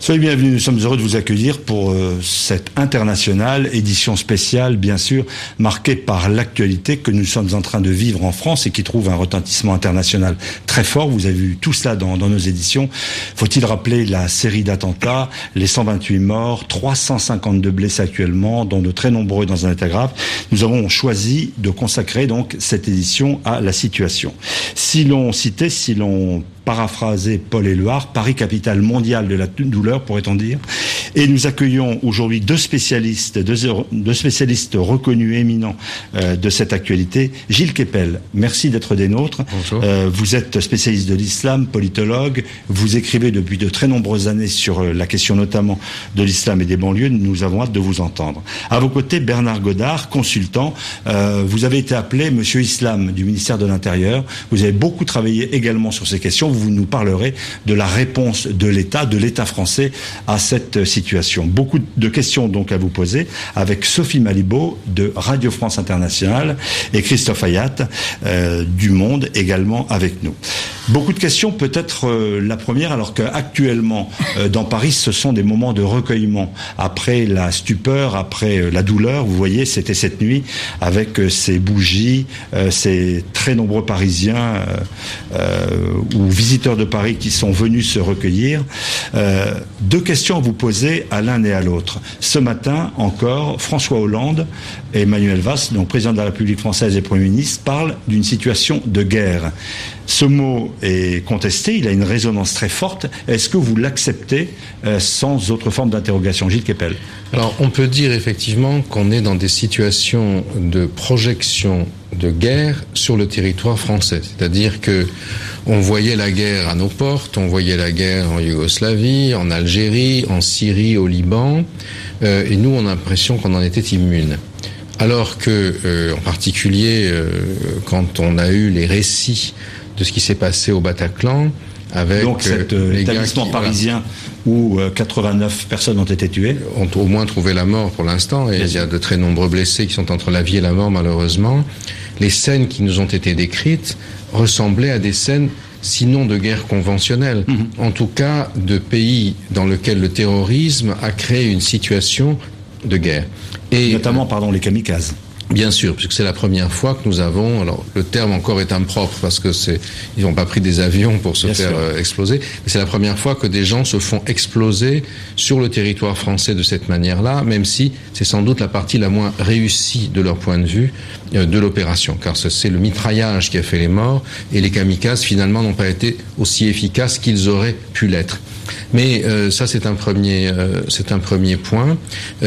Soyez bienvenus, nous sommes heureux de vous accueillir pour cette internationale, édition spéciale bien sûr, marquée par l'actualité que nous sommes en train de vivre en France et qui trouve un retentissement international très fort. Vous avez vu tout cela dans nos éditions. Faut-il rappeler la série d'attentats, les 128 morts, 352 blessés actuellement, dont de très nombreux dans un état grave. Nous avons choisi de consacrer donc cette édition à la situation. Si l'on paraphrasait Paul Éluard, Paris capitale mondiale de la douleur, pourrait-on dire. Et nous accueillons aujourd'hui deux spécialistes reconnus, éminents de cette actualité. Gilles Kepel, merci d'être des nôtres. Bonjour. Vous êtes spécialiste de l'islam, politologue. Vous écrivez depuis de très nombreuses années sur la question notamment de l'islam et des banlieues. Nous avons hâte de vous entendre. À vos côtés, Bernard Godard, consultant. Vous avez été appelé Monsieur Islam du ministère de l'Intérieur. Vous avez beaucoup travaillé également sur ces questions. Vous nous parlerez de la réponse de l'État français à cette situation. Beaucoup de questions donc à vous poser avec Sophie Malibaud de Radio France Internationale et Christophe Ayat du Monde également avec nous. Beaucoup de questions, peut-être la première, alors qu'actuellement dans Paris, ce sont des moments de recueillement. Après la stupeur, après la douleur, vous voyez, c'était cette nuit avec ces bougies, ces très nombreux Parisiens ou visiteurs de Paris qui sont venus se recueillir. Deux questions à vous poser à l'un et à l'autre. Ce matin encore, François Hollande et Emmanuel Valls, donc président de la République française et Premier ministre, parlent d'une situation de guerre. Ce mot est contesté, il a une résonance très forte. Est-ce que vous l'acceptez sans autre forme d'interrogation? Gilles Kepel. Alors, on peut dire effectivement qu'on est dans des situations de projection de guerre sur le territoire français. C'est-à-dire que on voyait la guerre à nos portes, on voyait la guerre en Yougoslavie, en Algérie, en Syrie, au Liban, et nous, on a l'impression qu'on en était immune. Alors que, en particulier, quand on a eu les récits de ce qui s'est passé au Bataclan, avec donc cet établissement parisien où 89 personnes ont été tuées, ont au moins trouvé la mort pour l'instant, et il y a de très nombreux blessés qui sont entre la vie et la mort malheureusement. Les scènes qui nous ont été décrites ressemblaient à des scènes sinon de guerre conventionnelle, en tout cas de pays dans lesquels le terrorisme a créé une situation de guerre. Et notamment, les kamikazes. Bien sûr, puisque c'est la première fois que nous avons, alors le terme encore est impropre parce que ils n'ont pas pris des avions pour se faire exploser, mais c'est la première fois que des gens se font exploser sur le territoire français de cette manière-là, même si c'est sans doute la partie la moins réussie de leur point de vue de l'opération, car c'est le mitraillage qui a fait les morts et les kamikazes finalement n'ont pas été aussi efficaces qu'ils auraient pu l'être. Mais ça c'est un premier point.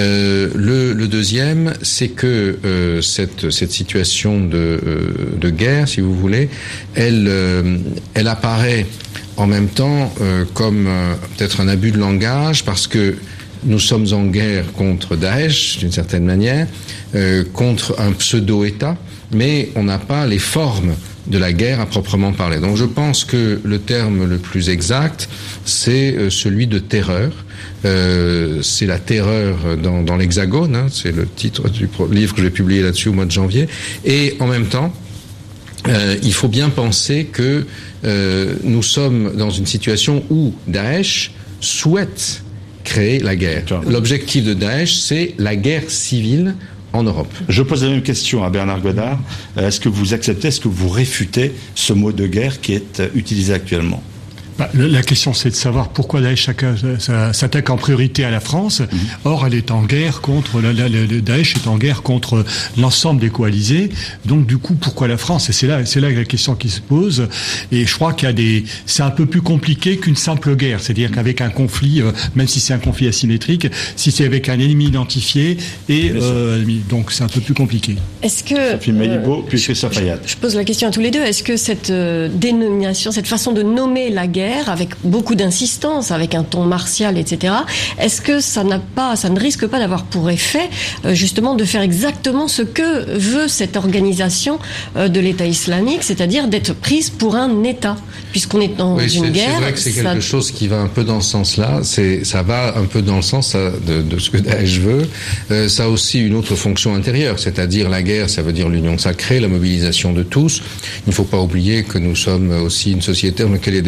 Le deuxième, c'est que cette situation de guerre, si vous voulez, elle apparaît en même temps comme peut-être un abus de langage, parce que nous sommes en guerre contre Daesh, d'une certaine manière, contre un pseudo-État, mais on n'a pas les formes de la guerre à proprement parler. Donc je pense que le terme le plus exact, c'est celui de terreur. C'est la terreur dans l'Hexagone, hein, c'est le titre du livre que j'ai publié là-dessus au mois de janvier. Et en même temps, il faut bien penser que nous sommes dans une situation où Daesh souhaite créer la guerre. L'objectif de Daesh, c'est la guerre civile en Europe. Je pose la même question à Bernard Godard. Est-ce que vous acceptez, est-ce que vous réfutez ce mot de guerre qui est utilisé actuellement? La question, c'est de savoir pourquoi Daesh s'attaque en priorité à la France. Or, elle est en guerre contre Daesh est en guerre contre l'ensemble des coalisés. Donc, du coup, pourquoi la France? Et c'est là la question qui se pose. Et je crois c'est un peu plus compliqué qu'une simple guerre. C'est-à-dire qu'avec un conflit, même si c'est un conflit asymétrique, si c'est avec un ennemi identifié, donc c'est un peu plus compliqué. Est-ce que Sophie Malibaud, puis Christophe Ayat. Je pose la question à tous les deux. Est-ce que cette dénomination, cette façon de nommer la guerre, avec beaucoup d'insistance, avec un ton martial, etc. Est-ce que ça ne risque pas d'avoir pour effet justement de faire exactement ce que veut cette organisation de l'État islamique, c'est-à-dire d'être prise pour un État, puisqu'on est dans une guerre. C'est vrai que c'est quelque chose qui va un peu dans ce senslà. Ça va un peu dans le sens de ce que Daesh veut. Ça a aussi une autre fonction intérieure, c'est-à-dire la guerre, ça veut dire l'union sacrée, la mobilisation de tous. Il ne faut pas oublier que nous sommes aussi une société dans laquelle il y a des enjeux politiques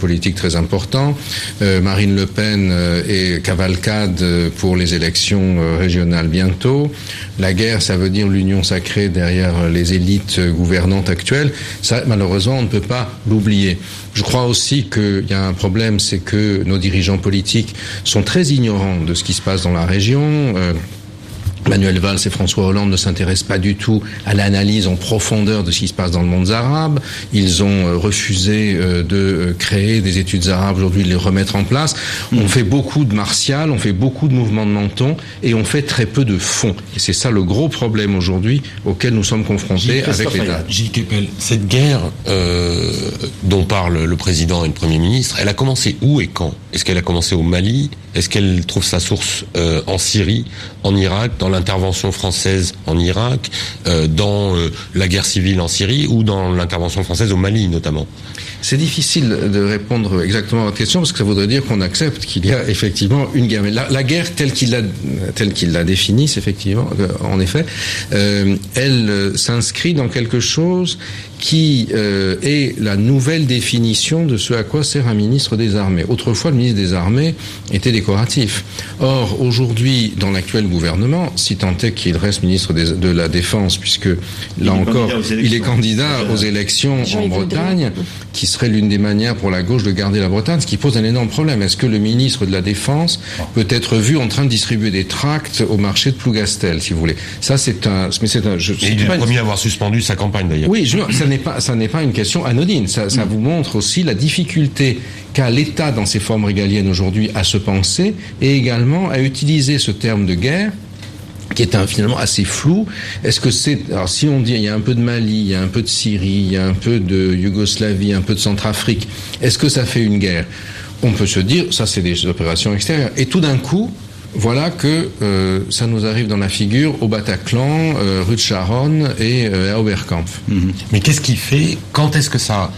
politique très important. Marine Le Pen et cavalcade pour les élections régionales bientôt. La guerre, ça veut dire l'union sacrée derrière les élites gouvernantes actuelles. Ça, malheureusement, on ne peut pas l'oublier. Je crois aussi qu'il y a un problème, c'est que nos dirigeants politiques sont très ignorants de ce qui se passe dans la région. Manuel Valls et François Hollande ne s'intéressent pas du tout à l'analyse en profondeur de ce qui se passe dans le monde arabe. Ils ont refusé de créer des études arabes, aujourd'hui de les remettre en place. On fait beaucoup de martial, on fait beaucoup de mouvements de menton et on fait très peu de fond. Et c'est ça le gros problème aujourd'hui auquel nous sommes confrontés avec l'État. Gilles Kepel, cette guerre dont parle le président et le Premier ministre, elle a commencé où et quand? Est-ce qu'elle a commencé au Mali? Est-ce qu'elle trouve sa source en Syrie, en Irak, dans l'intervention française en Irak, dans la guerre civile en Syrie ou dans l'intervention française au Mali notamment? C'est difficile de répondre exactement à votre question parce que ça voudrait dire qu'on accepte qu'il y a effectivement une guerre. Mais la guerre telle qu'il l'a définie, c'est effectivement, en effet, elle s'inscrit dans quelque chose qui est la nouvelle définition de ce à quoi sert un ministre des Armées. Autrefois, le ministre des Armées était décoratif. Or, aujourd'hui, dans l'actuel gouvernement, si tant est qu'il reste ministre de la Défense, puisque là encore, il est candidat aux élections en Bretagne, qui serait l'une des manières pour la gauche de garder la Bretagne, ce qui pose un énorme problème. Est-ce que le ministre de la Défense peut être vu en train de distribuer des tracts au marché de Plougastel, si vous voulez? Ça, c'est un... Mais c'est un et il est le premier à avoir suspendu sa campagne, d'ailleurs. Oui, ça n'est pas une question anodine. Ça vous montre aussi la difficulté qu'a l'État dans ses formes régaliennes aujourd'hui à se penser et également à utiliser ce terme de guerre qui est finalement assez flou. Est-ce que c'est... Alors si on dit il y a un peu de Mali, il y a un peu de Syrie, il y a un peu de Yougoslavie, un peu de Centrafrique, est-ce que ça fait une guerre? On peut se dire, ça c'est des opérations extérieures. Et tout d'un coup, voilà que ça nous arrive dans la figure au Bataclan, rue de Charonne et à Oberkampf. Mais qu'est-ce qui fait... Quand est-ce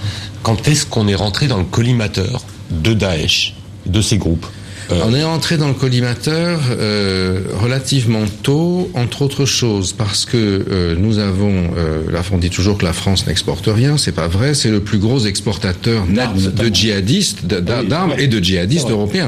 qu'on est rentré dans le collimateur de Daesh, de ces groupes? On est entré dans le collimateur relativement tôt, entre autres choses, parce que nous avons, là on dit toujours que la France n'exporte rien, c'est pas vrai, c'est le plus gros exportateur net de djihadistes, d'armes et de djihadistes européens.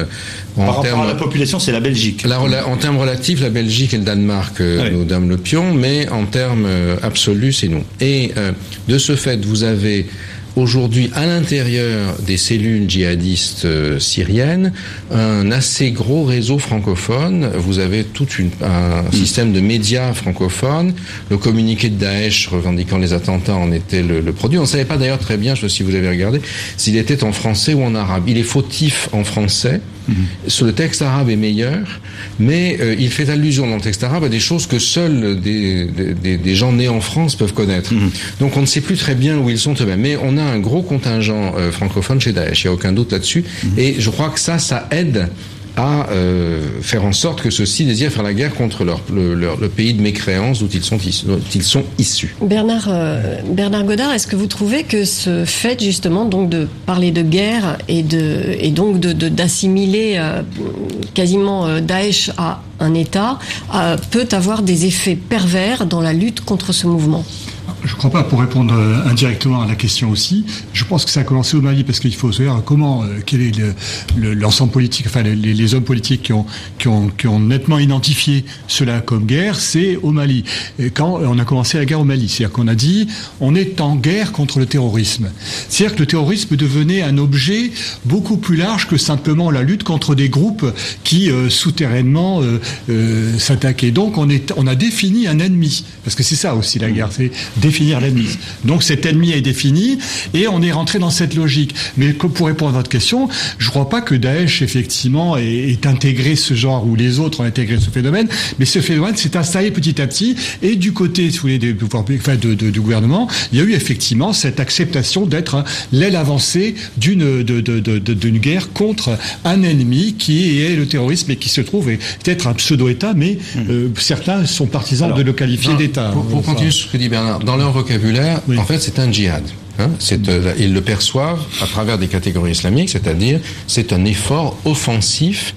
Par rapport à la population, c'est la Belgique. En termes relatifs, la Belgique et le Danemark nous donnent le pion, mais en termes absolus, c'est nous. Et de ce fait, vous avez aujourd'hui, à l'intérieur des cellules djihadistes syriennes, un assez gros réseau francophone. Vous avez tout un système de médias francophones. Le communiqué de Daesh revendiquant les attentats en était le produit. On ne savait pas d'ailleurs très bien, je sais pas si vous avez regardé, s'il était en français ou en arabe. Il est fautif en français. Sur le texte arabe est meilleur, mais il fait allusion dans le texte arabe à des choses que seuls des gens nés en France peuvent connaître. Donc on ne sait plus très bien où ils sont eux-mêmes. Mais on a un gros contingent francophone chez Daesh, il n'y a aucun doute là-dessus. Et je crois que ça aide à faire en sorte que ceux-ci désirent faire la guerre contre le pays de mécréance d'où ils sont issus. Bernard Godard, est-ce que vous trouvez que ce fait justement donc de parler de guerre et donc d'assimiler quasiment Daesh à un État peut avoir des effets pervers dans la lutte contre ce mouvement? Je ne crois pas, pour répondre indirectement à la question aussi. Je pense que ça a commencé au Mali parce qu'il faut savoir quel est l'ensemble politique, enfin les hommes politiques qui ont nettement identifié cela comme guerre, c'est au Mali. Et quand on a commencé la guerre au Mali, c'est-à-dire qu'on a dit on est en guerre contre le terrorisme. C'est-à-dire que le terrorisme devenait un objet beaucoup plus large que simplement la lutte contre des groupes qui souterrainement s'attaquaient. Donc on a défini un ennemi, parce que c'est ça aussi la guerre, c'est définir l'ennemi. Donc cet ennemi est défini et on est rentré dans cette logique. Mais pour répondre à votre question, je ne crois pas que Daesh effectivement ait intégré ce genre ou les autres ont intégré ce phénomène, mais ce phénomène s'est installé petit à petit et du côté, si vous voulez, du gouvernement, il y a eu effectivement cette acceptation d'être l'aile avancée d'une guerre contre un ennemi qui est le terrorisme et qui se trouve être un pseudo-État, mais certains sont partisans de le qualifier d'État. Pour continuer sur ce que dit Bernard, dans leur vocabulaire, en fait, c'est un djihad. Ils le perçoivent à travers des catégories islamiques, c'est-à-dire c'est un effort offensif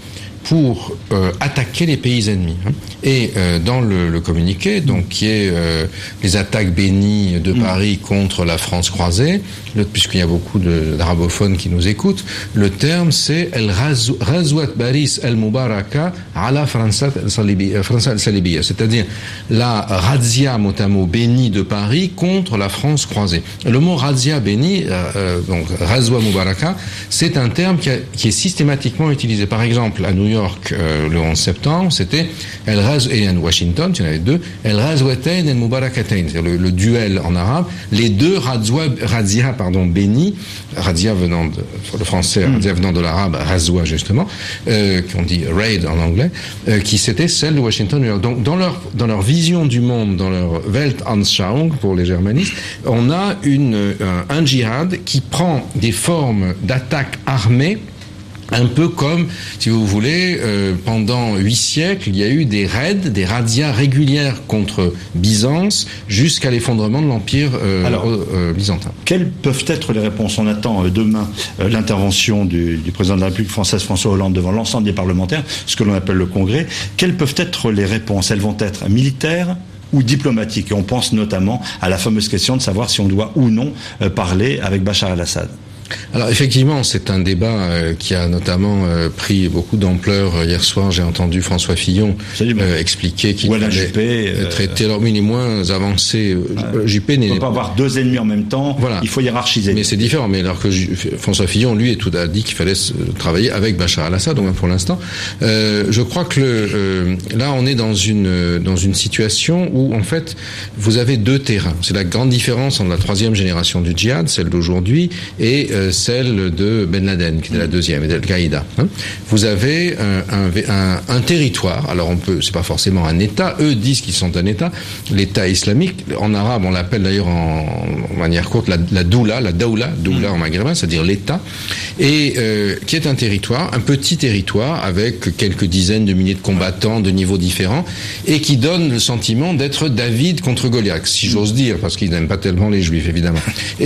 pour attaquer les pays ennemis. Et dans le communiqué, donc qui est les attaques bénies de Paris contre la France croisée, puisqu'il y a beaucoup d'arabophones qui nous écoutent, le terme c'est El Razouat Baris El Mubaraka ala França al-Salibiyya, c'est-à-dire la razzia mot à mot bénie de Paris contre la France croisée. Le mot razzia béni, donc Razwa Mubaraka, c'est un terme qui est systématiquement utilisé. Par exemple, à New York, le 11 septembre, c'était et à Washington, il y en avait deux, El Razwatain El Mubarakatain, c'est-à-dire le duel en arabe, les deux razzia bénis, razzia venant le français, razzia venant de l'arabe, razwa justement, qu'on dit raid en anglais, qui c'était celle de Washington, New York. Donc dans leur vision du monde, dans leur Weltanschauung pour les germanistes, on a un djihad qui prend des formes d'attaque armée, un peu comme, si vous voulez, pendant 8 siècles, il y a eu des raids, des razzias régulières contre Byzance jusqu'à l'effondrement de l'Empire byzantin. Quelles peuvent être les réponses ? On attend demain l'intervention du président de la République française, François Hollande, devant l'ensemble des parlementaires, ce que l'on appelle le Congrès. Quelles peuvent être les réponses ? Elles vont être militaires ou diplomatiques. Et on pense notamment à la fameuse question de savoir si on doit ou non parler avec Bachar el-Assad. Alors effectivement, c'est un débat qui a notamment pris beaucoup d'ampleur. Hier soir, j'ai entendu François Fillon expliquer qu'il fallait traiter. Alors, il est moins avancé. Juppé ne peut pas avoir deux ennemis en même temps. Voilà. Il faut hiérarchiser. Mais c'est différent. Mais alors que François Fillon, lui, a dit qu'il fallait travailler avec Bachar el-Assad. Donc pour l'instant, je crois que là, on est dans une situation où en fait, vous avez deux terrains. C'est la grande différence entre la troisième génération du djihad, celle d'aujourd'hui, et celle de Ben Laden, qui était la deuxième, et d'Al-Qaïda. Vous avez un territoire, alors c'est pas forcément un État, eux disent qu'ils sont un État, l'État islamique, en arabe on l'appelle d'ailleurs en manière courte la Doula en maghrébin, c'est-à-dire l'État, et qui est un territoire, un petit territoire, avec quelques dizaines de milliers de combattants de niveaux différents, et qui donne le sentiment d'être David contre Goliath, si j'ose dire, parce qu'ils n'aiment pas tellement les Juifs, évidemment.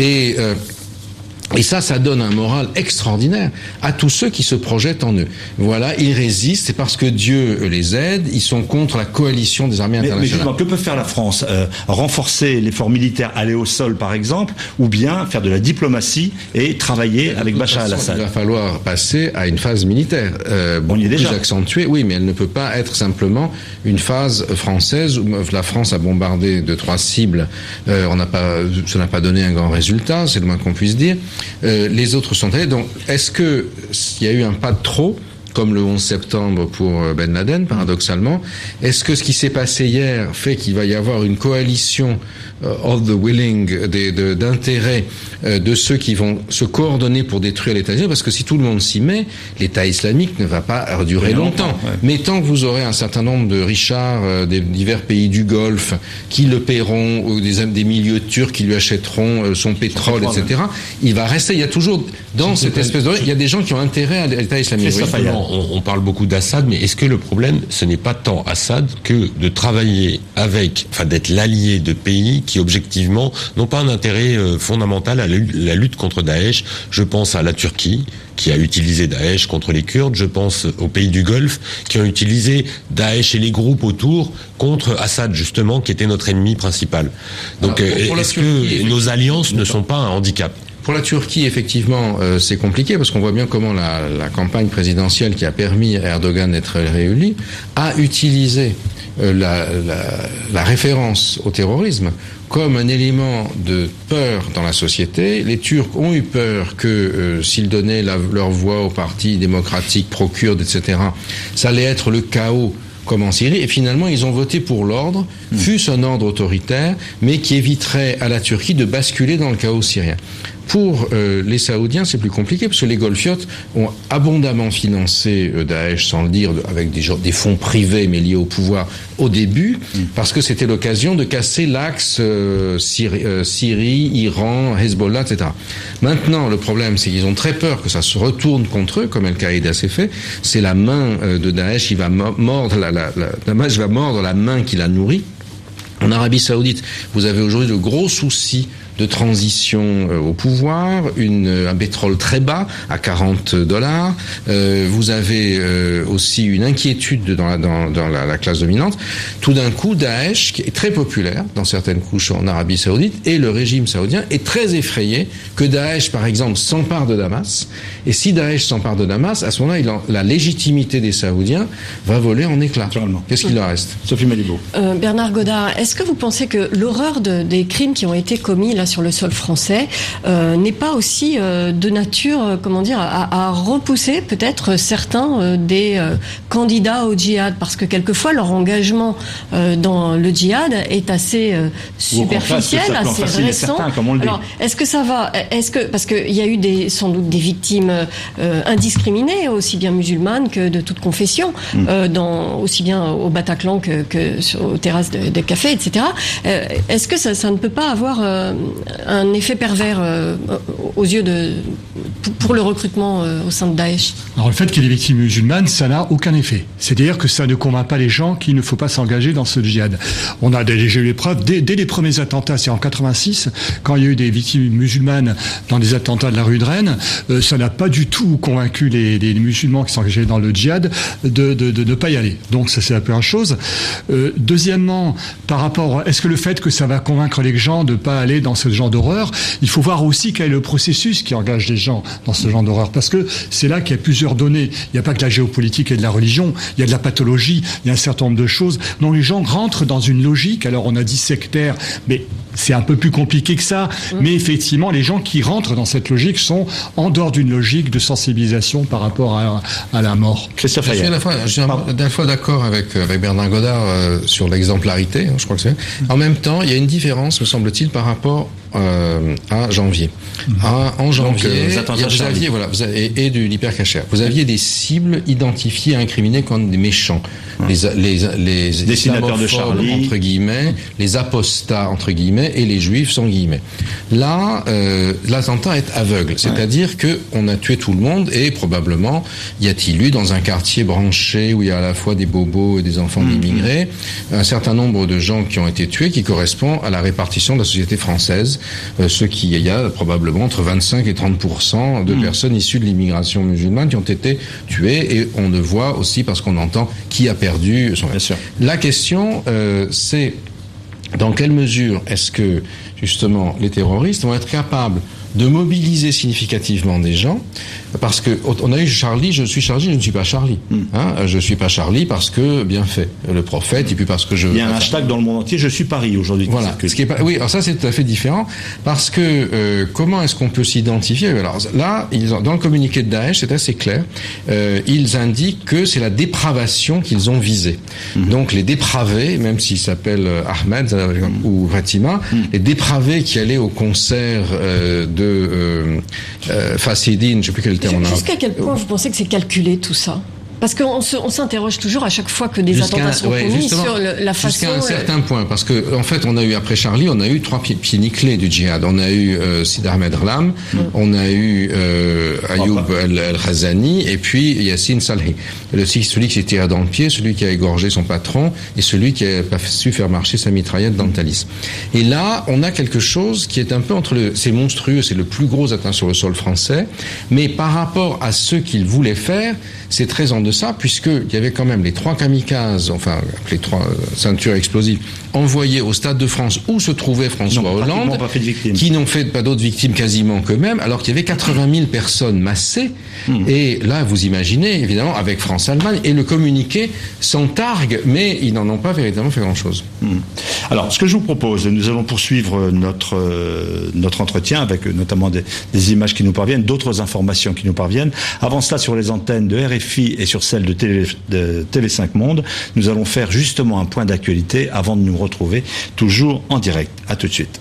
Et ça donne un moral extraordinaire à tous ceux qui se projettent en eux. Voilà, ils résistent, c'est parce que Dieu les aide, ils sont contre la coalition des armées internationales. Mais justement, que peut faire la France ? Renforcer l'effort militaire, aller au sol par exemple, ou bien faire de la diplomatie et travailler avec Bachar el-Assad ? Il va falloir passer à une phase militaire, beaucoup plus accentuée, oui, mais elle ne peut pas être simplement une phase française où la France a bombardé 2-3 cibles, ça n'a pas donné un grand résultat, c'est le moins qu'on puisse dire. Les autres sont allés. Donc, est-ce que il y a eu un pas de trop, comme le 11 septembre pour Ben Laden, paradoxalement? Est-ce que ce qui s'est passé hier fait qu'il va y avoir une coalition of the willing, d'intérêt de ceux qui vont se coordonner pour détruire l'État islamique? Parce que si tout le monde s'y met, l'État islamique ne va pas durer longtemps. Ouais. Mais tant que vous aurez un certain nombre de richards des divers pays du Golfe qui le paieront, ou des milieux turcs qui lui achèteront son pétrole, etc., il va rester. Il y a toujours, dans cette espèce de... Il y a des gens qui ont intérêt à l'État islamique. On parle beaucoup d'Assad, mais est-ce que le problème, ce n'est pas tant Assad que de travailler d'être l'allié de pays qui objectivement n'ont pas un intérêt fondamental à la lutte contre Daesh? Je pense à la Turquie, qui a utilisé Daesh contre les Kurdes. Je pense aux pays du Golfe, qui ont utilisé Daesh et les groupes autour contre Assad, justement, qui était notre ennemi principal. Donc, est-ce que nos alliances ne sont pas un handicap ? Pour la Turquie, effectivement, c'est compliqué parce qu'on voit bien comment la campagne présidentielle qui a permis à Erdogan d'être réélu a utilisé la référence au terrorisme comme un élément de peur dans la société. Les Turcs ont eu peur que s'ils donnaient leur voix au parti démocratique pro-kurde, etc., ça allait être le chaos comme en Syrie, et finalement ils ont voté pour l'ordre, fût-ce un ordre autoritaire, mais qui éviterait à la Turquie de basculer dans le chaos syrien. Pour les Saoudiens, c'est plus compliqué, parce que les Golfiotes ont abondamment financé Daesh, sans le dire, avec des fonds privés, mais liés au pouvoir, au début, parce que c'était l'occasion de casser l'axe Syrie, Iran, Hezbollah, etc. Maintenant, le problème, c'est qu'ils ont très peur que ça se retourne contre eux, comme Al-Qaïda s'est fait. C'est la main de Daesh, il va mordre la main qui la nourrit. En Arabie Saoudite, vous avez aujourd'hui de gros soucis de transition au pouvoir, un pétrole très bas à $40. Vous avez aussi une inquiétude dans la classe dominante. Tout d'un coup, Daesh, qui est très populaire dans certaines couches en Arabie Saoudite, et le régime saoudien est très effrayé que Daesh, par exemple, s'empare de Damas. Et si Daesh s'empare de Damas, à ce moment-là, la légitimité des Saoudiens va voler en éclats. Qu'est-ce qu'il leur reste? Sophie Malibaud. Bernard Godard, est-ce que vous pensez que l'horreur des crimes qui ont été commis là sur le sol français n'est pas aussi de nature, à repousser peut-être certains des candidats au djihad, parce que quelquefois leur engagement dans le djihad est assez superficiel, assez récent. Alors, est-ce que ça va? Parce qu'il y a eu sans doute des victimes indiscriminées, aussi bien musulmanes que de toute confession, aussi bien au Bataclan que aux terrasses des cafés, etc. Est-ce que ça ne peut pas avoir un effet pervers aux yeux pour le recrutement au sein de Daesh? Alors le fait qu'il y ait des victimes musulmanes, ça n'a aucun effet. C'est-à-dire que ça ne convainc pas les gens qu'il ne faut pas s'engager dans ce djihad. On a déjà eu les preuves dès les premiers attentats, c'est en 86, quand il y a eu des victimes musulmanes dans des attentats de la rue de Rennes, ça n'a pas du tout convaincu les musulmans qui s'engageaient dans le djihad de ne pas y aller. Donc ça, c'est la première chose. Deuxièmement, par rapport, est-ce que le fait que ça va convaincre les gens de ne pas aller dans ce genre d'horreur, il faut voir aussi quel est le processus qui engage les gens dans ce genre d'horreur, parce que c'est là qu'il y a plusieurs données. Il n'y a pas que la géopolitique et de la religion, il y a de la pathologie, il y a un certain nombre de choses. Donc les gens rentrent dans une logique, alors on a dit sectaire, mais c'est un peu plus compliqué que ça, mais effectivement, les gens qui rentrent dans cette logique sont en dehors d'une logique de sensibilisation par rapport à la mort. Christophe Ayet. Je suis à la fois d'accord avec Bernard Godard sur l'exemplarité, je crois que c'est. En même temps, il y a une différence, me semble-t-il, par rapport à janvier. En janvier, vous aviez, et de l'hypercachère. Vous aviez des cibles identifiées, incriminées comme des méchants. Les dessinateurs de Charlie, entre guillemets, les apostats, entre guillemets, et les juifs, sans guillemets. Là, l'attentat est aveugle. C'est-à-dire que on a tué tout le monde, et probablement, y a-t-il eu, dans un quartier branché, où il y a à la fois des bobos et des enfants d'immigrés, un certain nombre de gens qui ont été tués, qui correspond à la répartition de la société française. Il y a probablement entre 25 et 30% de personnes issues de l'immigration musulmane qui ont été tuées, et on le voit aussi parce qu'on entend qui a perdu son... Bien sûr. La question, c'est dans quelle mesure est-ce que, justement, les terroristes vont être capables de mobiliser significativement des gens, parce que on a eu Charlie, je suis Charlie, je ne suis pas Charlie. Je suis pas Charlie parce que bien fait le prophète, et puis parce que il y a un hashtag dans le monde entier, je suis Paris aujourd'hui. Voilà. Ce qui est pas, oui, alors ça c'est tout à fait différent, parce que comment est-ce qu'on peut s'identifier? Alors là, dans le communiqué de Daesh, c'est assez clair. Ils indiquent que c'est la dépravation qu'ils ont visée. Donc les dépravés, même s'ils s'appellent Ahmed ou Fatima, les dépravés qui allaient au concert de Fasidine, je ne sais plus quel terme on a. Jusqu'à quel point vous pensez que c'est calculé tout ça? Parce qu'on s'interroge toujours à chaque fois que des attentats sont commis sur la façon... Jusqu'à un certain point, parce que en fait, on a eu, après Charlie, on a eu 3 pieds clés du djihad. On a eu Sid Ahmed Rlam, on a eu Ayoub El-Khazani, et puis Yassine Salhi. Celui qui s'est tiré dans le pied, celui qui a égorgé son patron, et celui qui n'a pas su faire marcher sa mitraillette dans le Thalys. Et là, on a quelque chose qui est un peu c'est monstrueux, c'est le plus gros atteint sur le sol français, mais par rapport à ce qu'il voulait faire, c'est très en deçà, puisqu'il y avait quand même les 3 kamikazes, enfin les 3 ceintures explosives, envoyées au Stade de France où se trouvait François Hollande, qui n'ont fait pas d'autres victimes quasiment qu'eux-mêmes, alors qu'il y avait 80 000 personnes massées. Et là, vous imaginez, évidemment, avec France-Allemagne, et le communiqué s'en targue, mais ils n'en ont pas véritablement fait grand-chose. Alors, ce que je vous propose, nous allons poursuivre notre entretien avec notamment des images qui nous parviennent, d'autres informations qui nous parviennent. Avant cela, sur les antennes de RFI et sur celle de TV5 Monde, nous allons faire justement un point d'actualité avant de nous retrouver toujours en direct. À tout de suite.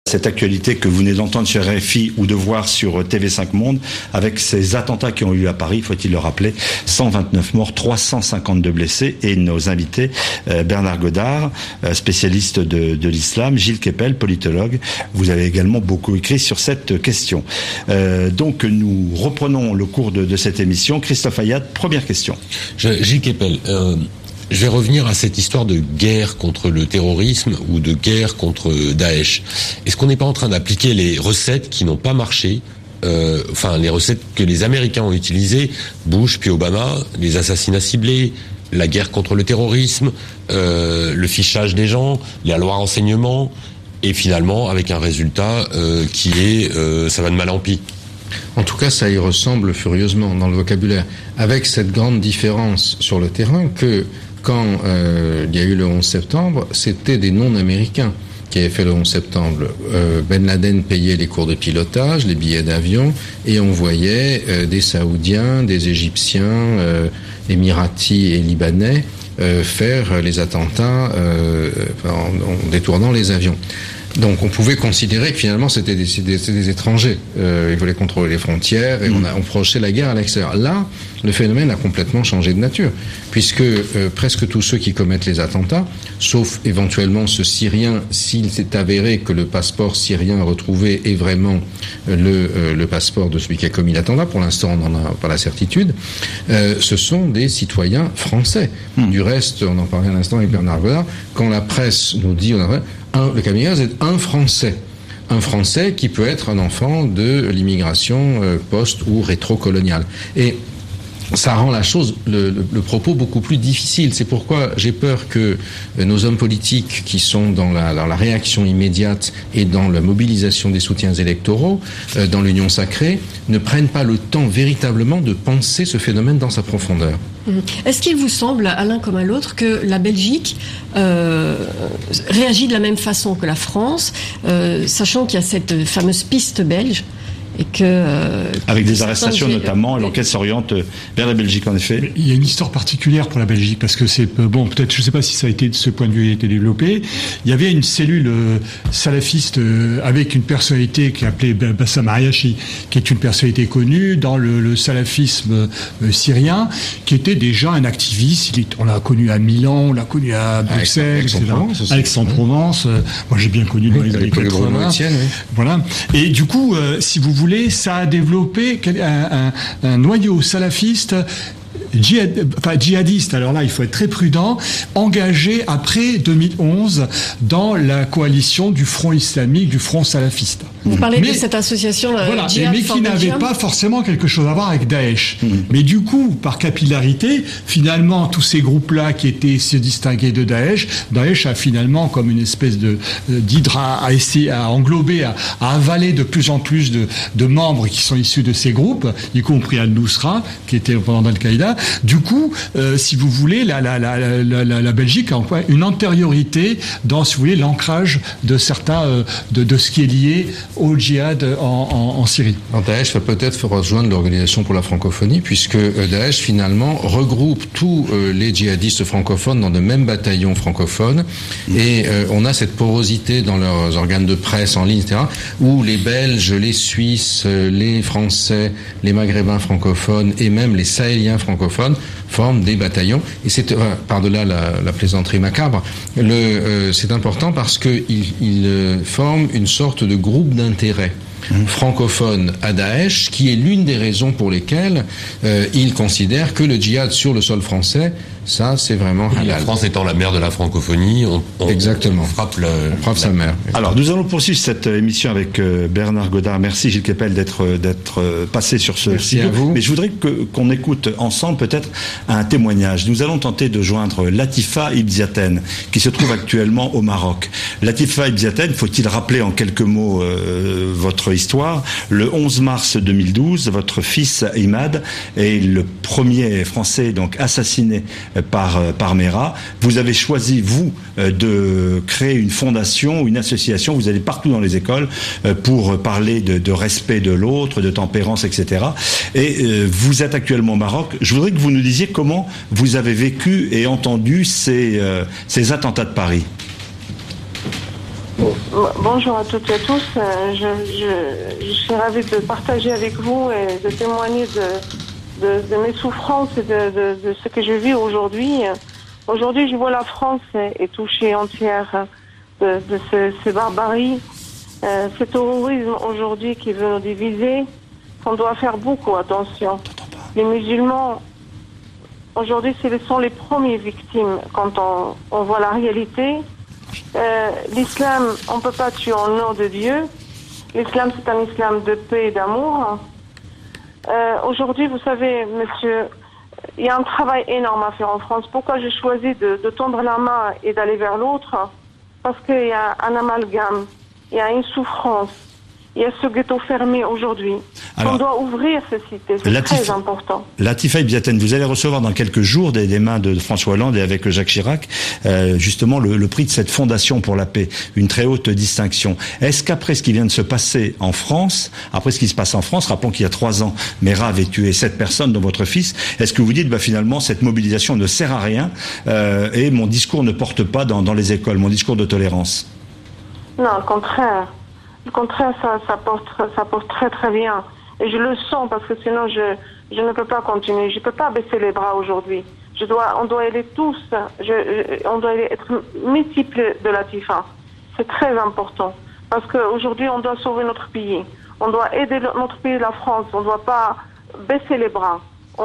Cette actualité que vous venez d'entendre sur RFI ou de voir sur TV5 Monde, avec ces attentats qui ont eu lieu à Paris, faut-il le rappeler, 129 morts, 352 blessés, et nos invités, Bernard Godard, spécialiste de l'islam, Gilles Kepel, politologue. Vous avez également beaucoup écrit sur cette question. Donc nous reprenons le cours de cette émission. Christophe Ayad, première question. Gilles Kepel, je vais revenir à cette histoire de guerre contre le terrorisme ou de guerre contre Daesh. Est-ce qu'on n'est pas en train d'appliquer les recettes qui n'ont pas marché, les recettes que les Américains ont utilisées, Bush puis Obama, les assassinats ciblés, la guerre contre le terrorisme, le fichage des gens, la loi renseignement, et finalement avec un résultat qui est ça va de mal en pis. En tout cas, ça y ressemble furieusement dans le vocabulaire, avec cette grande différence sur le terrain que quand il y a eu le 11 septembre, c'était des non-américains qui avaient fait le 11 septembre. Ben Laden payait les cours de pilotage, les billets d'avion, et on voyait des Saoudiens, des Égyptiens, Émiratis et Libanais faire les attentats en détournant les avions. Donc on pouvait considérer que finalement c'était des étrangers. Ils voulaient contrôler les frontières et on projetait la guerre à l'extérieur. Là, le phénomène a complètement changé de nature, puisque presque tous ceux qui commettent les attentats, sauf éventuellement ce Syrien, s'il s'est avéré que le passeport syrien retrouvé est vraiment le passeport de celui qui a commis l'attentat, pour l'instant on n'en a pas la certitude, ce sont des citoyens français. Du reste, on en parlait à l'instant avec Bernard Godard, quand la presse nous dit... le kamikaze est un Français qui peut être un enfant de l'immigration post- ou rétro-coloniale. Et ça rend la chose, le propos beaucoup plus difficile. C'est pourquoi j'ai peur que nos hommes politiques qui sont dans la réaction immédiate et dans la mobilisation des soutiens électoraux, dans l'union sacrée, ne prennent pas le temps véritablement de penser ce phénomène dans sa profondeur. Est-ce qu'il vous semble, à l'un comme à l'autre, que la Belgique réagit de la même façon que la France, sachant qu'il y a cette fameuse piste belge et que avec des arrestations notamment, l'enquête s'oriente vers la Belgique en effet. Il y a une histoire particulière pour la Belgique parce que c'est peut-être, je ne sais pas si ça a été de ce point de vue a été développé. Il y avait une cellule salafiste avec une personnalité qui est appelée Bassam Ariachi, qui est une personnalité connue dans le salafisme syrien, qui était déjà un activiste. On l'a connu à Milan, on l'a connu à Bruxelles, Aix-en-Provence. Moi j'ai bien connu dans les années 80. Voilà. Et du coup, si vous voulez, ça a développé un noyau salafiste djihadiste, alors là il faut être très prudent, engagé après 2011 dans la coalition du Front islamique, du Front salafiste. Vous parlez de cette association voilà, mais qui n'avait pas forcément quelque chose à voir avec Daesh. Mais du coup, par capillarité, finalement, tous ces groupes-là qui étaient se distinguaient de Daesh a finalement, comme une espèce d'hydre à essayer à englober, à avaler de plus en plus de membres qui sont issus de ces groupes, y compris Al-Nusra, qui était pendant Al-Qaïda. Du coup, si vous voulez, la Belgique a une antériorité dans, si vous voulez, l'ancrage de certains de ce qui est lié au djihad en Syrie. Alors Daesh va peut-être rejoindre l'Organisation pour la francophonie, puisque Daesh finalement regroupe tous les djihadistes francophones dans de mêmes bataillons francophones, et on a cette porosité dans leurs organes de presse en ligne, etc., où les Belges, les Suisses, les Français, les Maghrébins francophones et même les Sahéliens francophones forment des bataillons. Et c'est par-delà la plaisanterie macabre, c'est important parce que ils forment une sorte de groupe d'intérêt francophone à Daesh, qui est l'une des raisons pour lesquelles ils considèrent que le djihad sur le sol français, ça c'est vraiment halal. La France étant la mère de la francophonie, exactement. On frappe sa mère. Alors nous allons poursuivre cette émission avec Bernard Godard. Merci Gilles Kepel d'être passé sur ce Merci studio. à vous. Mais je voudrais qu'on écoute ensemble peut-être un témoignage. Nous allons tenter de joindre Latifa Ibn-Ziaten, qui se trouve actuellement au Maroc. Latifa Ibn-Ziaten, faut-il rappeler en quelques mots votre histoire. Le 11 mars 2012, votre fils Imad est le premier Français donc assassiné par Mera. Vous avez choisi, vous, de créer une fondation, une association. Vous allez partout dans les écoles pour parler de respect de l'autre, de tempérance, etc. Et vous êtes actuellement au Maroc. Je voudrais que vous nous disiez comment vous avez vécu et entendu ces attentats de Paris. Bonjour à toutes et à tous. Je suis ravie de partager avec vous et de témoigner de mes souffrances et de ce que je vis aujourd'hui. Aujourd'hui, je vois la France est touchée entière de ces barbaries, ce terrorisme aujourd'hui qui veut nous diviser. On doit faire beaucoup attention. Les musulmans, aujourd'hui, ce sont les premières victimes quand on voit la réalité. L'islam, on ne peut pas tuer en nom de Dieu. L'islam, c'est un islam de paix et d'amour. Aujourd'hui, vous savez, monsieur, il y a un travail énorme à faire en France. Pourquoi j'ai choisi de tendre la main et d'aller vers l'autre? Parce qu'il y a un amalgame, il y a une souffrance. Il y a ce ghetto fermé aujourd'hui. On doit ouvrir ce site, c'est très important. Latifa Biaten, vous allez recevoir dans quelques jours des mains de François Hollande et avec Jacques Chirac, justement le prix de cette fondation pour la paix, une très haute distinction. Est-ce qu'après ce qui vient de se passer en France, après ce qui se passe en France, rappelons qu'il y a 3 ans, Mera avait tué 7 personnes, dont votre fils, est-ce que vous dites, finalement, cette mobilisation ne sert à rien et mon discours ne porte pas dans les écoles, mon discours de tolérance? Non, au contraire. Au contraire, ça porte très très bien. Et je le sens parce que sinon je ne peux pas continuer. Je ne peux pas baisser les bras aujourd'hui. On doit aller tous, on doit être multiples de Latifa. C'est très important. Parce qu'aujourd'hui, on doit sauver notre pays. On doit aider notre pays, la France. On ne doit pas baisser les bras.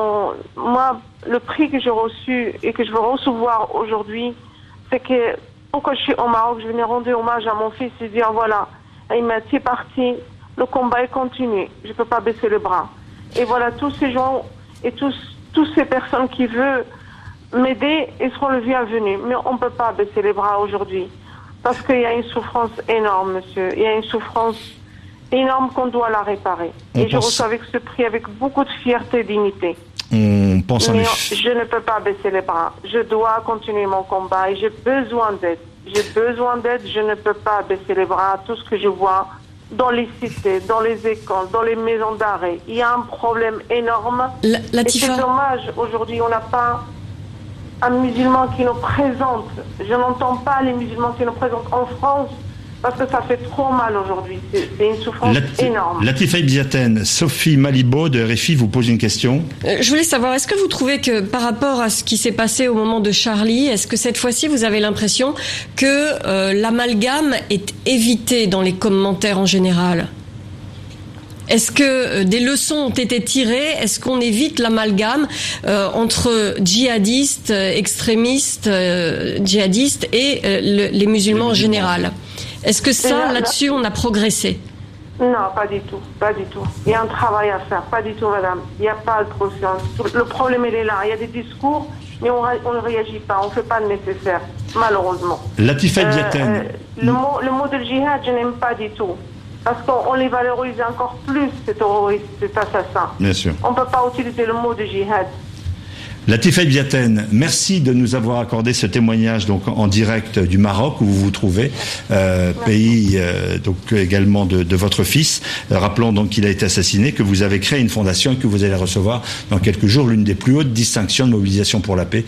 Moi, le prix que j'ai reçu et que je veux recevoir aujourd'hui, c'est que pourquoi je suis au Maroc, je venais rendre hommage à mon fils et dire voilà, il m'a dit parti, le combat est continu, je ne peux pas baisser les bras. Et voilà, tous ces gens et toutes ces personnes qui veulent m'aider, ils seront le bienvenu. Mais on ne peut pas baisser les bras aujourd'hui. Parce qu'il y a une souffrance énorme, monsieur. Il y a une souffrance énorme qu'on doit la réparer. Je reçois avec ce prix avec beaucoup de fierté et dignité. On pense Mais je ne peux pas baisser les bras. Je dois continuer mon combat et j'ai besoin d'aide. J'ai besoin d'aide, je ne peux pas baisser les bras. Tout ce que je vois dans les cités, dans les écoles, dans les maisons d'arrêt, il y a un problème énorme. Et c'est dommage, aujourd'hui, on n'a pas un musulman qui nous présente. Je n'entends pas les musulmans qui nous présentent en France parce que ça fait trop mal aujourd'hui. C'est une souffrance énorme. Latifa Biaten, Sophie Malibaud de RFI vous pose une question. Je voulais savoir, est-ce que vous trouvez que par rapport à ce qui s'est passé au moment de Charlie, est-ce que cette fois-ci vous avez l'impression que l'amalgame est évité dans les commentaires en général ? Est-ce que des leçons ont été tirées ? Est-ce qu'on évite l'amalgame entre djihadistes, extrémistes, djihadistes et les musulmans en général ? Est-ce que là-dessus, on a progressé ? Non, pas du tout, pas du tout. Il y a un travail à faire, pas du tout, madame. Il n'y a pas de conscience. Le problème, il est là. Il y a des discours, mais on ne réagit pas, on ne fait pas le nécessaire, malheureusement. Latifa Biaten. Le mot de djihad, je n'aime pas du tout. Parce qu'on les valorise encore plus, ces terroristes, ces assassins. Bien sûr. On ne peut pas utiliser le mot de djihad. Latifa Biaten, merci de nous avoir accordé ce témoignage donc en direct du Maroc où vous vous trouvez, pays donc également de votre fils. Rappelons donc qu'il a été assassiné, que vous avez créé une fondation et que vous allez recevoir dans quelques jours l'une des plus hautes distinctions de mobilisation pour la paix.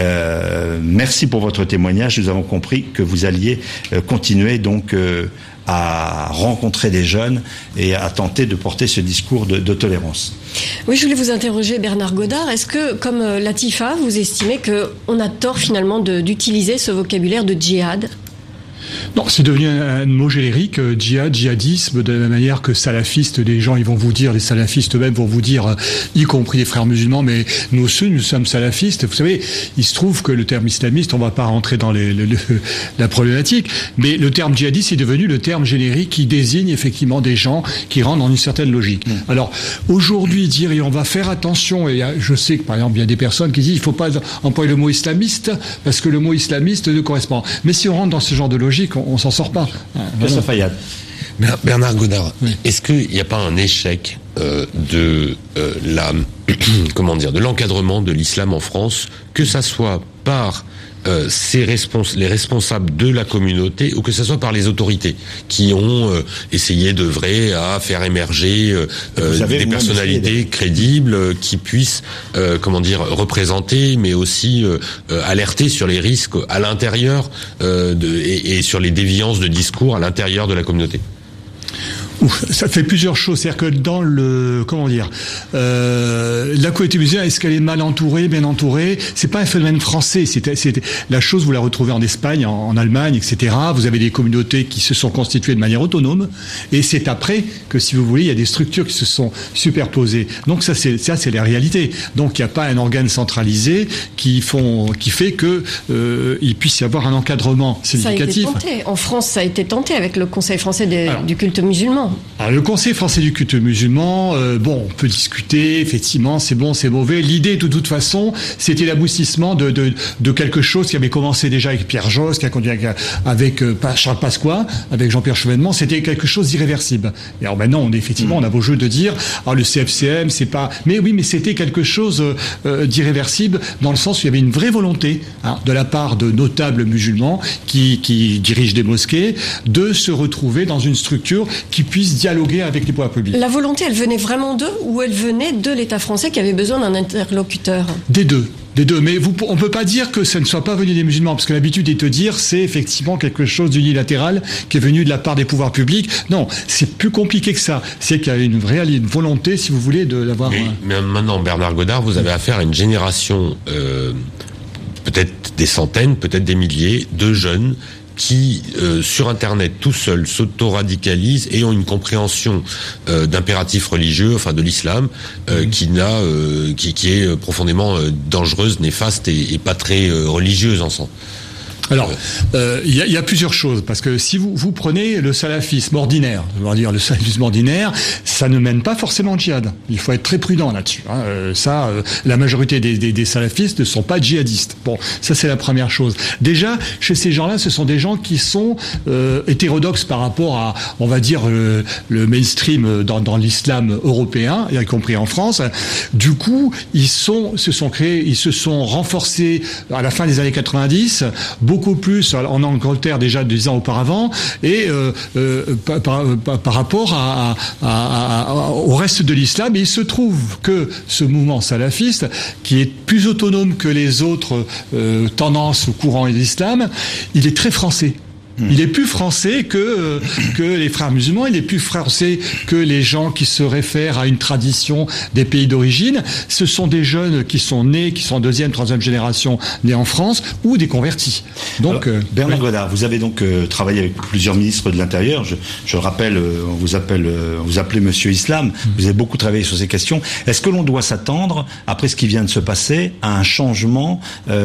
Merci pour votre témoignage. Nous avons compris que vous alliez continuer donc à rencontrer des jeunes et à tenter de porter ce discours de tolérance. Oui, je voulais vous interroger, Bernard Godard. Est-ce que, comme Latifa, vous estimez qu'on a tort finalement d'utiliser ce vocabulaire de djihad ? Non, c'est devenu un mot générique, djihad, djihadisme, de la même manière que salafiste, les gens ils vont vous dire, les salafistes eux-mêmes vont vous dire, y compris les frères musulmans, mais nous sommes salafistes. Vous savez, il se trouve que le terme islamiste, on va pas rentrer dans la problématique, mais le terme djihadiste est devenu le terme générique qui désigne effectivement des gens qui rentrent dans une certaine logique. Alors, aujourd'hui, dire, et on va faire attention, et je sais que par exemple, il y a des personnes qui disent, il faut pas employer le mot islamiste, parce que le mot islamiste ne correspond. Mais si on rentre dans ce genre de logique, on s'en sort pas. Bernard Godard, oui. Est-ce qu'il n'y a pas un échec de l'encadrement de l'islam en France, que ça soit par les responsables de la communauté, ou que ce soit par les autorités qui ont essayé d'œuvrer à faire émerger des personnalités crédibles qui puissent représenter, mais aussi alerter sur les risques à l'intérieur et sur les déviances de discours à l'intérieur de la communauté. Ça fait plusieurs choses, c'est-à-dire que dans la communauté musulmane, est-ce qu'elle est mal entourée, bien entourée? C'est pas un phénomène français. La chose, vous la retrouvez en Espagne, en Allemagne, etc. Vous avez des communautés qui se sont constituées de manière autonome, et c'est après que, si vous voulez, il y a des structures qui se sont superposées. Donc ça, c'est la réalité. Donc il n'y a pas un organe centralisé qui fait que il puisse y avoir un encadrement significatif. Ça a été tenté. En France, ça a été tenté avec le Conseil français du culte musulman. Alors, le Conseil français du culte musulman, on peut discuter, effectivement, c'est bon, c'est mauvais. L'idée, de toute façon, c'était l'aboutissement de quelque chose qui avait commencé déjà avec Pierre Josse, qui a conduit avec Charles Pasqua, avec Jean-Pierre Chevènement. C'était quelque chose d'irréversible. Et alors maintenant, on a beau jeu de dire, le CFCM, c'est pas... Mais oui, mais c'était quelque chose d'irréversible, dans le sens où il y avait une vraie volonté, de la part de notables musulmans qui dirigent des mosquées, de se retrouver dans une structure qui puisse dialoguer avec les pouvoirs publics. La volonté, elle venait vraiment d'eux, ou elle venait de l'État français qui avait besoin d'un interlocuteur? Des deux. Mais on peut pas dire que ça ne soit pas venu des musulmans, parce que l'habitude est de dire c'est effectivement quelque chose d'unilatéral qui est venu de la part des pouvoirs publics. Non, c'est plus compliqué que ça. C'est qu'il y a une volonté, si vous voulez, d'avoir... Mais maintenant, Bernard Godard, vous avez affaire à une génération, peut-être des centaines, peut-être des milliers, de jeunes qui, sur Internet, tout seuls, s'auto-radicalisent et ont une compréhension d'impératifs religieux, de l'islam, qui est profondément dangereuse, néfaste et pas très religieuse en sens. Alors, il y a plusieurs choses, parce que si vous prenez le salafisme ordinaire, le salafisme ordinaire, ça ne mène pas forcément au djihad. Il faut être très prudent là-dessus. La majorité des salafistes ne sont pas djihadistes. Bon, ça c'est la première chose. Déjà, chez ces gens-là, ce sont des gens qui sont hétérodoxes par rapport à, on va dire, le mainstream dans l'islam européen, y compris en France. Du coup, ils se sont renforcés à la fin des années 90, beaucoup plus en Angleterre déjà 10 ans auparavant, et par rapport au reste de l'islam. Et il se trouve que ce mouvement salafiste, qui est plus autonome que les autres tendances ou courants de l'islam, il est très français. Il est plus français que les frères musulmans, il est plus français que les gens qui se réfèrent à une tradition des pays d'origine. Ce sont des jeunes qui sont deuxième, troisième génération nés en France, ou des convertis. Donc, Bernard Godard, vous avez donc travaillé avec plusieurs ministres de l'Intérieur. Je rappelle, vous appelez Monsieur Islam. Vous avez beaucoup travaillé sur ces questions. Est-ce que l'on doit s'attendre, après ce qui vient de se passer, à un changement,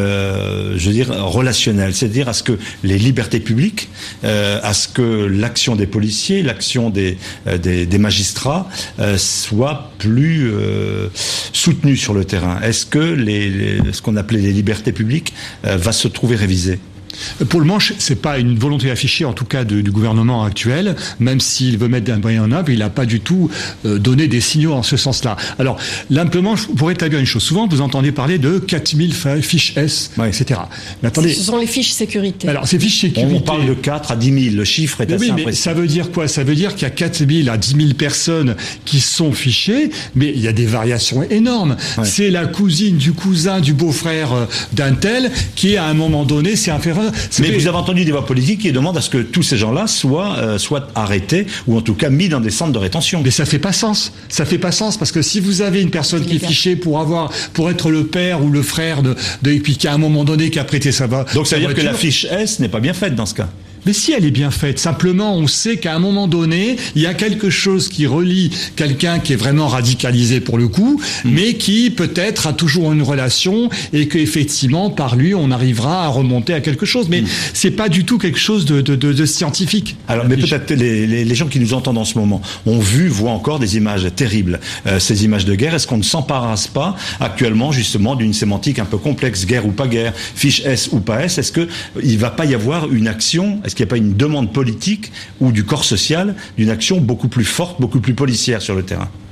relationnel, c'est-à-dire à ce que les libertés publiques, à ce que l'action des policiers, l'action des magistrats soit plus soutenue sur le terrain? Est-ce que ce qu'on appelait les libertés publiques va se trouver révisé? Pour le moment, c'est pas une volonté affichée, en tout cas du gouvernement actuel, même s'il veut mettre des moyens en œuvre, il n'a pas du tout donné des signaux en ce sens-là. Alors, l'implément, pour établir une chose, souvent vous entendez parler de 4000 fiches S, etc. Mais attendez, ce sont les fiches sécurité. Alors, ces fiches sécurité... On parle de 4 à 10 000, le chiffre est assez impressionnant. Mais ça veut dire quoi? Ça veut dire qu'il y a 4 000 à 10 000 personnes qui sont fichées, mais il y a des variations énormes. Ouais. C'est la cousine du cousin du beau-frère d'un tel qui, à un moment donné, s'est inférieur. Mais vous avez entendu des voix politiques qui demandent à ce que tous ces gens-là soient arrêtés, ou en tout cas mis dans des centres de rétention. Mais ça fait pas sens. Ça fait pas sens, parce que si vous avez une personne qui est fichée pour être le père ou le frère et puis qu'à un moment donné qui a prêté sa voix. Donc ça veut dire que la fiche S n'est pas bien faite dans ce cas. Mais si elle est bien faite, simplement on sait qu'à un moment donné, il y a quelque chose qui relie quelqu'un qui est vraiment radicalisé pour le coup, mais qui peut-être a toujours une relation et qu'effectivement par lui on arrivera à remonter à quelque chose. Mais c'est pas du tout quelque chose de scientifique. Alors, mais peut-être les gens qui nous entendent en ce moment voient encore des images terribles, ces images de guerre. Est-ce qu'on ne s'embarrasse pas actuellement justement d'une sémantique un peu complexe, guerre ou pas guerre, fiche S ou pas S? Est-ce que il va pas y avoir une action? Est-ce qu'il n'y a pas une demande politique ou du corps social d'une action beaucoup plus forte, beaucoup plus policière sur le terrain?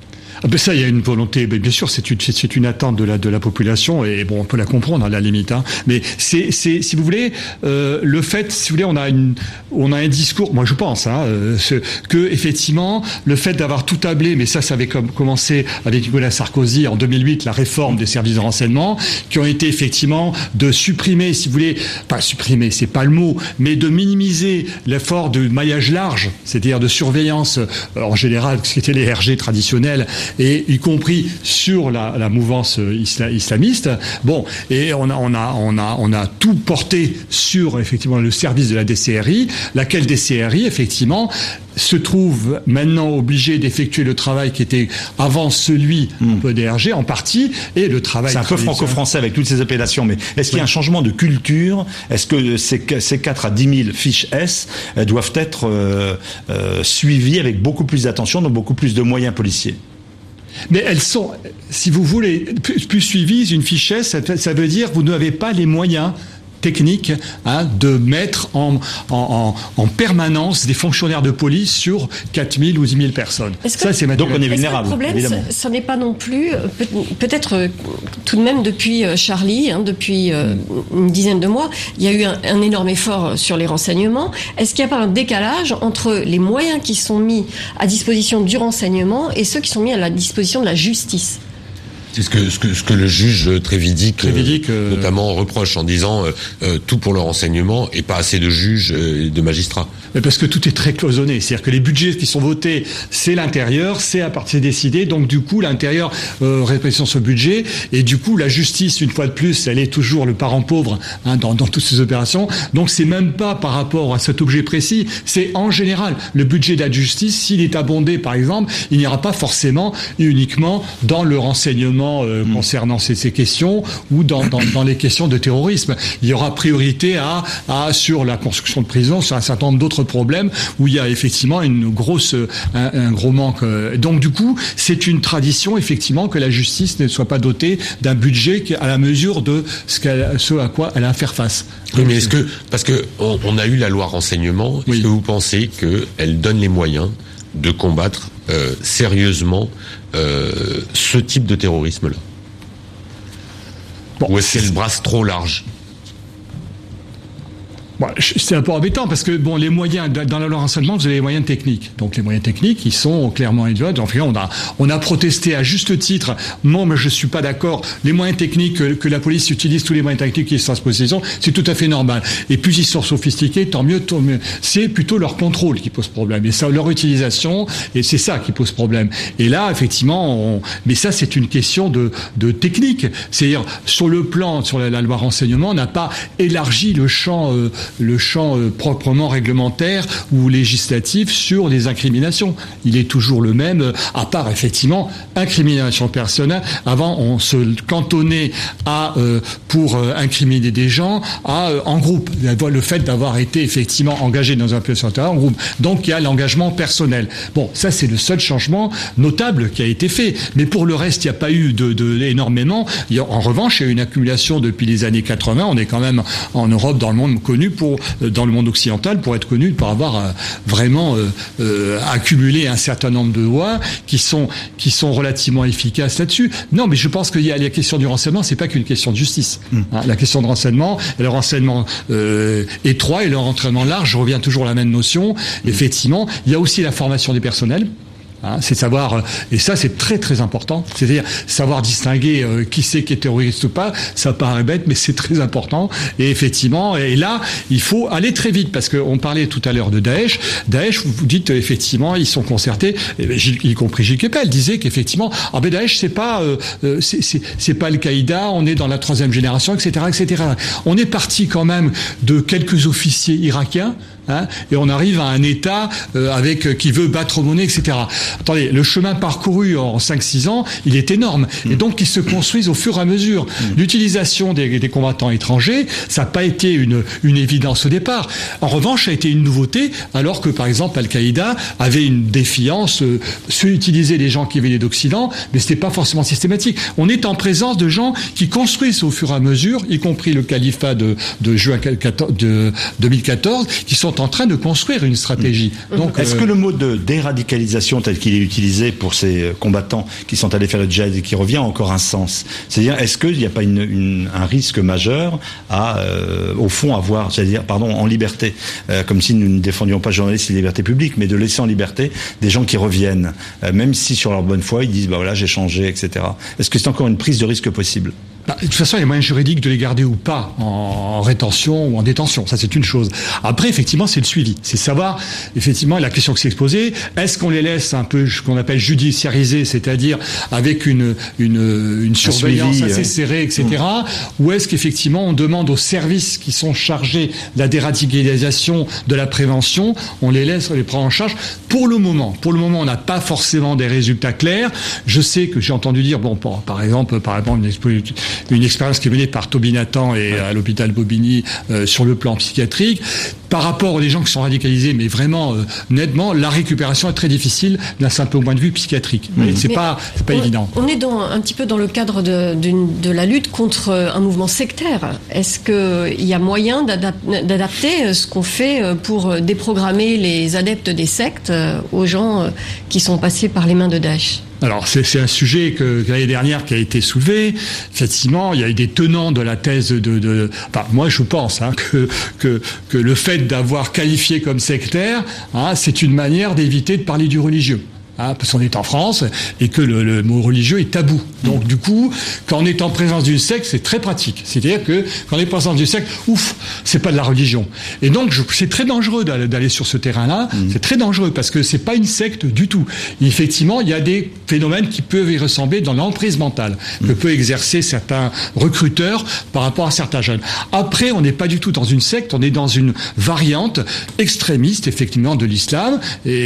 Ça, il y a une volonté, bien sûr, c'est une attente de la population, et bon, on peut la comprendre à la limite, hein. Mais c'est si vous voulez, le fait, si vous voulez, on a un discours, moi je pense, hein, que effectivement, le fait d'avoir tout tablé, mais ça avait commencé avec Nicolas Sarkozy en 2008, la réforme des services de renseignement, qui ont été effectivement de supprimer, si vous voulez, pas supprimer, c'est pas le mot, mais de minimiser l'effort de maillage large, c'est-à-dire de surveillance en général, ce qui était les RG traditionnels, et y compris sur la mouvance islamiste. Bon, et on a tout porté sur effectivement le service de la DCRI, laquelle DCRI effectivement se trouve maintenant obligé d'effectuer le travail qui était avant celui un peu des RG en partie, et le travail... C'est un peu franco-français avec toutes ces appellations, mais est-ce qu'il y a un changement de culture? Est-ce que ces 4 à 10 000 fiches S doivent être suivies avec beaucoup plus d'attention, donc beaucoup plus de moyens policiers? Mais elles sont, si vous voulez, plus suivies. Une fiche S, ça veut dire que vous n'avez pas les moyens technique, hein, de mettre en permanence des fonctionnaires de police sur 4 000 ou 10 000 personnes. Ça, c'est donc on est vulnérable. Le problème, ça n'est pas non plus, peut-être tout de même depuis Charlie, hein, depuis une dizaine de mois, il y a eu un énorme effort sur les renseignements. Est-ce qu'il n'y a pas un décalage entre les moyens qui sont mis à disposition du renseignement et ceux qui sont mis à la disposition de la justice ? C'est ce que le juge Trévidic notamment reproche en disant tout pour le renseignement et pas assez de juges et de magistrats. Mais parce que tout est très cloisonné, c'est-à-dire que les budgets qui sont votés, c'est l'intérieur, c'est à partir décidé, donc du coup l'intérieur répartit ce budget, et du coup la justice, une fois de plus, elle est toujours le parent pauvre, hein, dans toutes ces opérations. Donc c'est même pas par rapport à cet objet précis, c'est en général le budget de la justice. S'il est abondé, par exemple, il n'ira pas forcément uniquement dans le renseignement concernant ces questions, ou dans les questions de terrorisme. Il y aura priorité sur la construction de prisons, sur un certain nombre d'autres problèmes où il y a effectivement un gros manque. Donc du coup, c'est une tradition effectivement que la justice ne soit pas dotée d'un budget à la mesure de ce à quoi elle a à faire face. Oui, mais parce que on a eu la loi renseignement, est-ce que vous pensez qu'elle donne les moyens de combattre sérieusement ce type de terrorisme-là? Ou est-ce qu'elle brasse trop large? C'est un peu embêtant parce que les moyens dans la loi renseignement, vous avez les moyens techniques. Donc les moyens techniques, ils sont clairement élevés. Donc on a protesté à juste titre. Non, mais je suis pas d'accord. Les moyens techniques que la police utilise, tous les moyens techniques qui sont à disposition, c'est tout à fait normal. Et plus ils sont sophistiqués, tant mieux. C'est plutôt leur contrôle qui pose problème. Et ça, leur utilisation, et c'est ça qui pose problème. Et là, effectivement, mais ça, c'est une question de technique. C'est-à-dire sur le plan, sur la loi renseignement, on n'a pas élargi le champ proprement réglementaire ou législatif sur les incriminations. Il est toujours le même, à part effectivement incrimination personnelle. Avant, on se cantonnait pour incriminer des gens en groupe. Le fait d'avoir été effectivement engagé dans un opération en groupe. Donc il y a l'engagement personnel. Bon, ça c'est le seul changement notable qui a été fait. Mais pour le reste, il n'y a pas eu énormément. En revanche, il y a eu une accumulation depuis les années 80. On est quand même en Europe, dans le monde connu dans le monde occidental, pour être connu pour avoir vraiment accumulé un certain nombre de lois qui sont relativement efficaces là-dessus. Non, mais je pense qu'il y a la question du renseignement, c'est pas qu'une question de justice. La question de renseignement, le renseignement étroit et le renseignement large, je reviens toujours à la même notion. Effectivement, il y a aussi la formation des personnels. C'est savoir, et ça c'est très très important, c'est-à-dire savoir distinguer qui c'est qui est terroriste ou pas. Ça paraît bête, mais c'est très important. Et effectivement, et là il faut aller très vite, parce qu'on parlait tout à l'heure de Daesh. Daesh, vous dites effectivement ils sont concertés, y compris Gilles Kepel disait qu'effectivement Daesh c'est pas Al-Qaïda, on est dans la 3e génération, etc., etc. On est parti quand même de quelques officiers irakiens. Et on arrive à un État qui veut battre monnaie, etc. Attendez, le chemin parcouru en 5-6 ans, il est énorme. Et donc, ils se construisent au fur et à mesure. L'utilisation des combattants étrangers, ça n'a pas été une évidence au départ. En revanche, ça a été une nouveauté, alors que, par exemple, Al-Qaïda avait une défiance, utiliser les gens qui venaient d'Occident, mais c'était pas forcément systématique. On est en présence de gens qui construisent au fur et à mesure, y compris le califat de juin 2014, qui sont sont en train de construire une stratégie. Donc, est-ce que le mot de déradicalisation tel qu'il est utilisé pour ces combattants qui sont allés faire le djihad et qui revient a encore un sens? C'est-à-dire, est-ce qu'il n'y a pas un risque majeur à, au fond, avoir, en liberté, comme si nous ne défendions pas journalistes et liberté publique, mais de laisser en liberté des gens qui reviennent, même si sur leur bonne foi, ils disent, voilà, j'ai changé, etc. Est-ce que c'est encore une prise de risque possible? De toute façon, il y a moyen juridique de les garder ou pas en rétention ou en détention. Ça, c'est une chose. Après, effectivement, c'est le suivi. C'est savoir, effectivement, la question qui s'est exposée, est-ce qu'on les laisse un peu, ce qu'on appelle judiciariser, c'est-à-dire avec une surveillance assez serrée, etc. Ou est-ce qu'effectivement, on demande aux services qui sont chargés de la déradicalisation, de la prévention, on les laisse, on les prend en charge? Pour le moment, on n'a pas forcément des résultats clairs. Je sais que j'ai entendu dire, par exemple, une expérience qui est menée par Toby Nathan et à l'hôpital Bobigny sur le plan psychiatrique. Par rapport aux gens qui sont radicalisés, mais vraiment nettement, la récupération est très difficile d'un simple point de vue psychiatrique. C'est pas évident. On est un petit peu dans le cadre de la lutte contre un mouvement sectaire. Est-ce qu'il y a moyen d'adapter ce qu'on fait pour déprogrammer les adeptes des sectes aux gens qui sont passés par les mains de Daesh? Alors, c'est un sujet que l'année dernière qui a été soulevé. Effectivement, il y a eu des tenants de la thèse moi, je pense que le fait d'avoir qualifié comme sectaire, c'est une manière d'éviter de parler du religieux. Parce qu'on est en France et que le mot religieux est tabou. Donc du coup, quand on est en présence d'une secte, c'est très pratique. C'est-à-dire que quand on est en présence d'une secte, c'est pas de la religion. Et donc c'est très dangereux d'aller sur ce terrain-là. C'est très dangereux parce que c'est pas une secte du tout. Et effectivement, il y a des phénomènes qui peuvent y ressembler dans l'emprise mentale que peut exercer certains recruteurs par rapport à certains jeunes. Après, on n'est pas du tout dans une secte, on est dans une variante extrémiste effectivement de l'islam.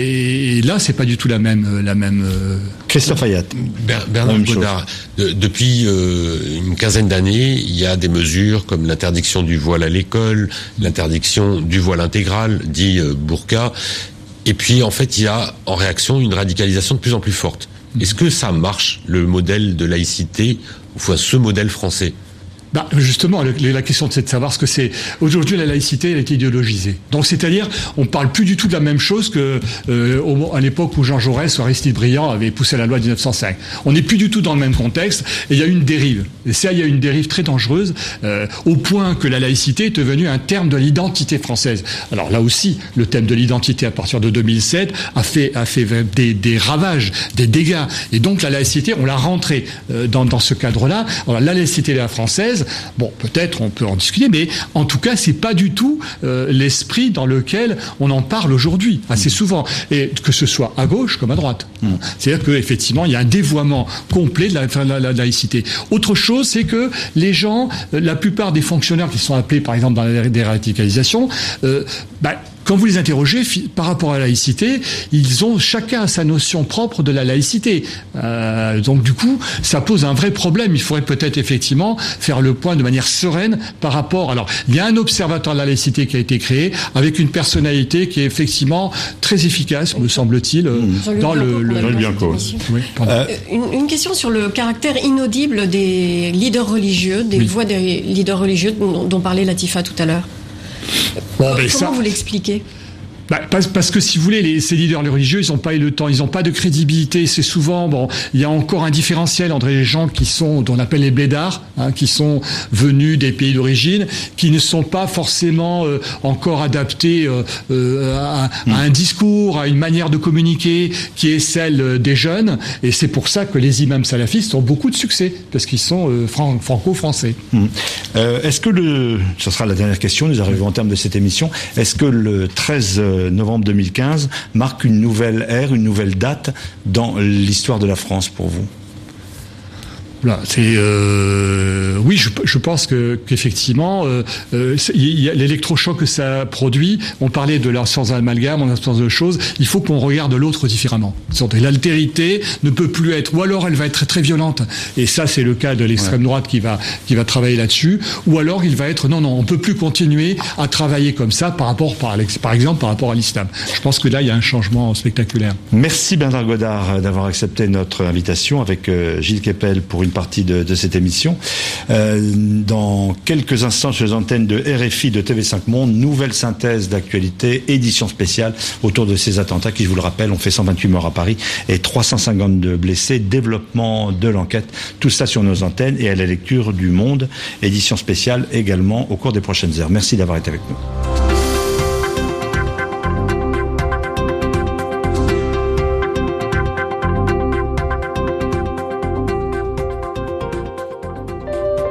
Et là, c'est pas du tout la même. Christophe Ayat. Bernard Godard, depuis une quinzaine d'années, il y a des mesures comme l'interdiction du voile à l'école, l'interdiction du voile intégral, dit burqa, et puis en fait il y a en réaction une radicalisation de plus en plus forte. Est-ce que ça marche, le modèle de laïcité, ou ce modèle français? Justement, la question c'est de savoir ce que c'est. Aujourd'hui, la laïcité, elle est idéologisée. Donc, c'est-à-dire, on parle plus du tout de la même chose que à l'époque où Jean Jaurès ou Aristide Briand avaient poussé la loi de 1905. On n'est plus du tout dans le même contexte. Et il y a une dérive. Et ça, il y a une dérive très dangereuse, au point que la laïcité est devenue un terme de l'identité française. Alors là aussi, le thème de l'identité à partir de 2007 a fait des ravages, des dégâts. Et donc, la laïcité, on l'a rentrée dans ce cadre-là. Alors, la laïcité de la française, peut-être on peut en discuter, mais en tout cas, c'est pas du tout l'esprit dans lequel on en parle aujourd'hui, assez souvent, et que ce soit à gauche comme à droite. C'est-à-dire qu'effectivement, il y a un dévoiement complet de la laïcité. Autre chose, c'est que les gens, la plupart des fonctionnaires qui sont appelés, par exemple, dans la déradicalisation, quand vous les interrogez par rapport à la laïcité, ils ont chacun sa notion propre de la laïcité. Donc du coup, ça pose un vrai problème. Il faudrait peut-être effectivement faire le point de manière sereine par rapport... Alors, il y a un observatoire de la laïcité qui a été créé avec une personnalité qui est effectivement très efficace, me semble-t-il, dans le Bianco. Oui, une question sur le caractère inaudible des leaders religieux, des voix des leaders religieux dont parlait Latifa tout à l'heure. Comment vous l'expliquez ? Parce que si vous voulez, ces leaders religieux, ils n'ont pas eu le temps, ils n'ont pas de crédibilité. C'est souvent, il y a encore un différentiel entre les gens qui sont, dont on appelle les blédards, qui sont venus des pays d'origine, qui ne sont pas forcément encore adaptés à un discours, à une manière de communiquer qui est celle des jeunes. Et c'est pour ça que les imams salafistes ont beaucoup de succès, parce qu'ils sont franco-français. Est-ce que ce sera la dernière question, nous arrivons au terme de cette émission, est-ce que le 13 novembre 2015 marque une nouvelle ère, une nouvelle date dans l'histoire de la France pour vous? Oui, je pense qu'effectivement, il y a l'électrochoc que ça produit. On parlait de l'absence d'amalgame, on absence de choses. Il faut qu'on regarde l'autre différemment. L'altérité ne peut plus être, ou alors elle va être très très violente. Et ça, c'est le cas de l'extrême droite qui va travailler là-dessus. Ou alors il va être, non, on peut plus continuer à travailler comme ça par exemple, par rapport à l'islam. Je pense que là, il y a un changement spectaculaire. Merci Bernard Godard d'avoir accepté notre invitation avec Gilles Kepel pour une partie de cette émission. Dans quelques instants sur les antennes de RFI, de TV5 Monde, nouvelle synthèse d'actualité, édition spéciale autour de ces attentats qui, je vous le rappelle, ont fait 128 morts à Paris et 352 blessés. Développement de l'enquête, tout ça sur nos antennes et à la lecture du Monde, édition spéciale également au cours des prochaines heures. Merci d'avoir été avec nous.